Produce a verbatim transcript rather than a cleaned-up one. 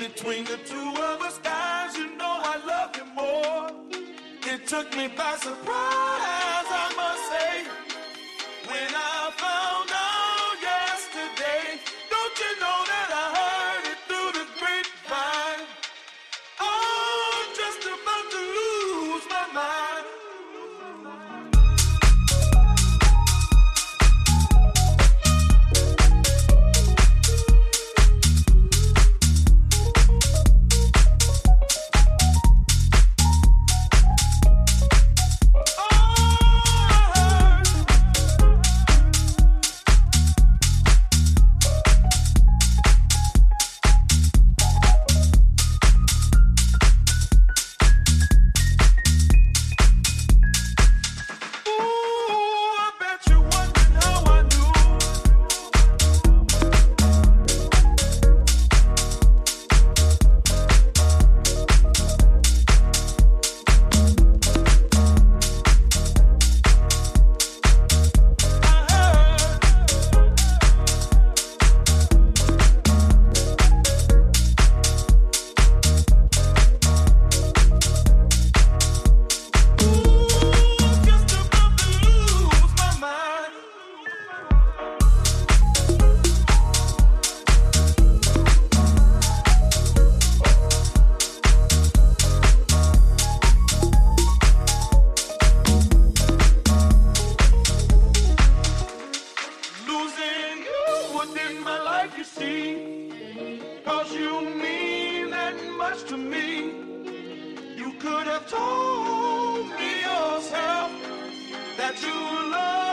Between the two of us, guys, you know I love you more. It took me by surprise, I must say, when I found out yesterday. Don't you know that I heard it through the grapevine? Oh, just about to lose my mind. To me, you could have told me yourself that you love